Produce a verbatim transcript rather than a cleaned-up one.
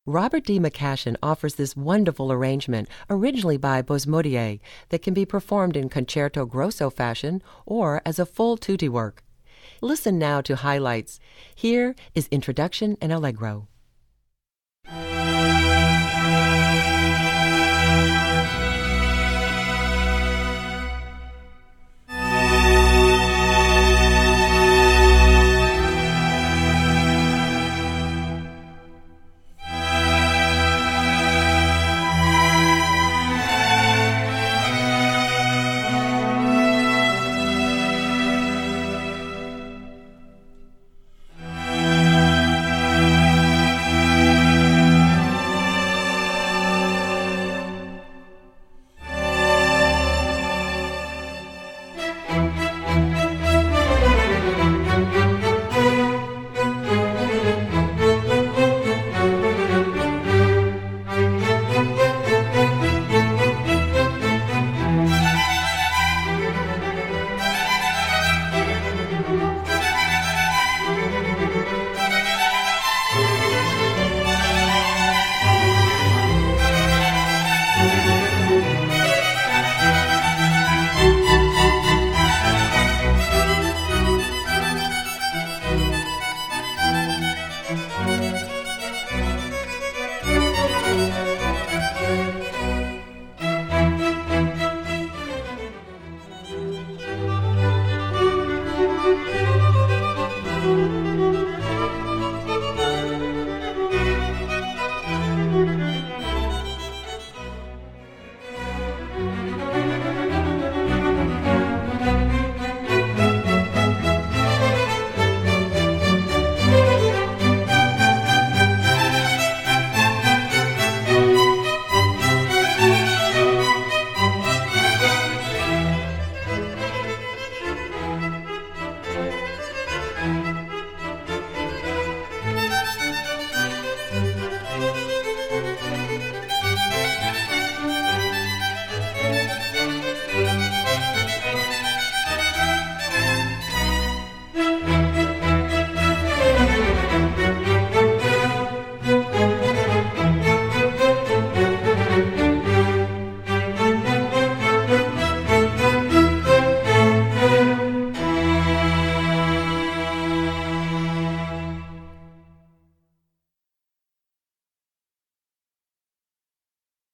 Robert D. McCashin offers this wonderful arrangement, originally by Bosmodier, that can be performed in concerto grosso fashion or as a full tutti work. Listen now to highlights. Here is Introduction and Allegro.